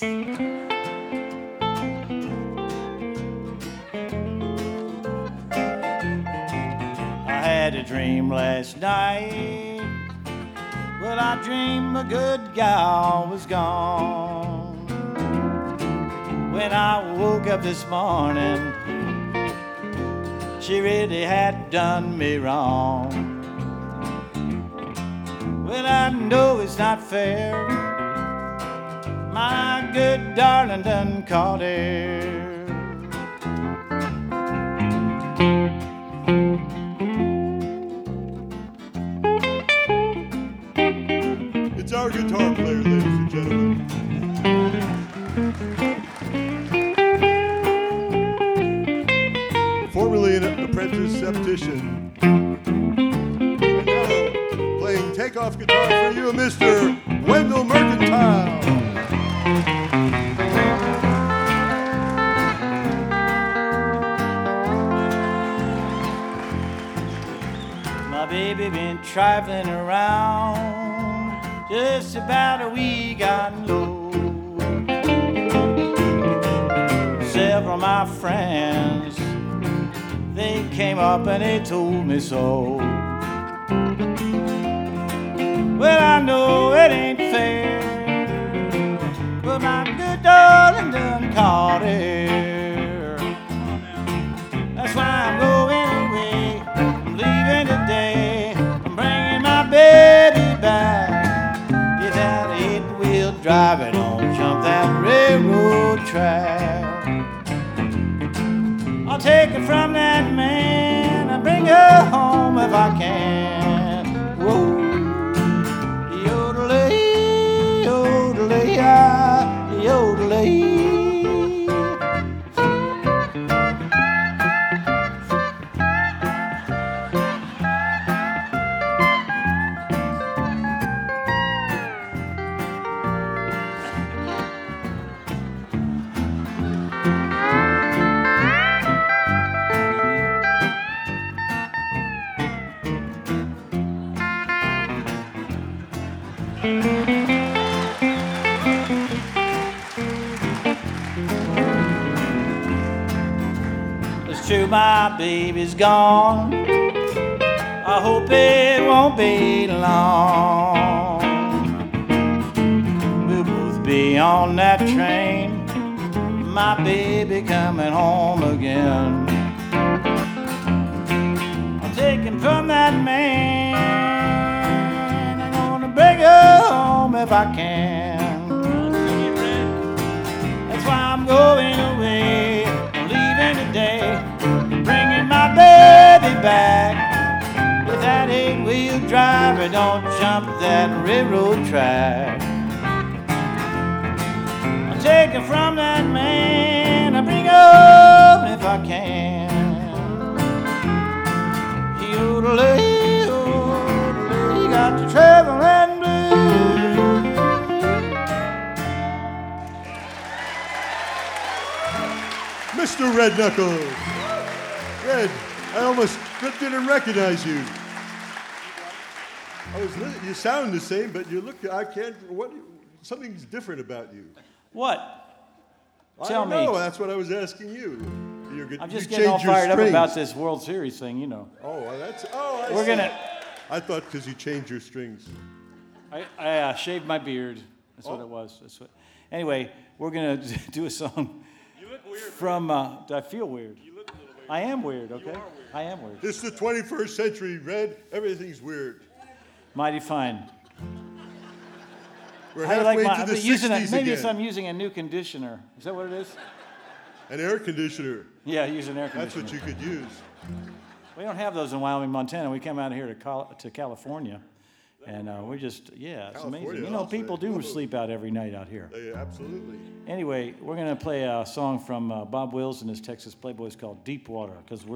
I had a dream last night. Well, I dreamed a good gal was gone. When I woke up this morning, she really had done me wrong. Well, I know it's not fair. My good darling done caught her. It's our guitar player, ladies and gentlemen. Formerly an apprentice septician. And now, playing takeoff guitar for you, Mr. Wendell Mercantile. My baby been trifling around just about a week gotten low. Several of my friends, they came up and they told me so. Well, I know it ain't fair, but my good darling done caught her. That's why I'm going away. I'm leaving today. I'm bringing my baby back. Get that 8-wheel drive and don't jump that railroad track. I'll take her from that man and bring her home if I can. Whoa. Yodelay, yodelay, yodelay. It's true, my baby's gone. I hope it won't be long. We'll both be on that train. My baby coming home again. I'll take him from that man. I'm gonna bring her home if I can. That's why I'm going away. I'm leaving today, bringing my baby back. With that 8-wheel drive, don't jump that railroad track. I'll take her from that man. I'll bring her home if I can. Yodelay, yodelay, got to travel and blue. Mr. Red Knuckles. Red, I almost didn't recognize you. You sound the same, but you look, I can't, something's different about you. What? Tell me. I don't know, that's what I was asking you. I'm just getting all fired up about this World Series thing, you know. I thought because you changed your strings. I shaved my beard. That's what it was. Anyway, we're going to do a song. You look weird. From, do I feel weird? You look a little weird. I am weird, okay? You are weird. I am weird. This is the 21st century, Red. Everything's weird. Mighty fine. We're halfway to the 60s maybe again. I'm using a new conditioner. Is that what it is? An air conditioner. Yeah, use an air That's conditioner. what you could use. We don't have those in Wyoming, Montana. We come out here to California, and we're just, it's amazing. You know, people do sleep out every night out here. Yeah, absolutely. Anyway, we're going to play a song from Bob Wills and his Texas Playboys called Deep Water, because we're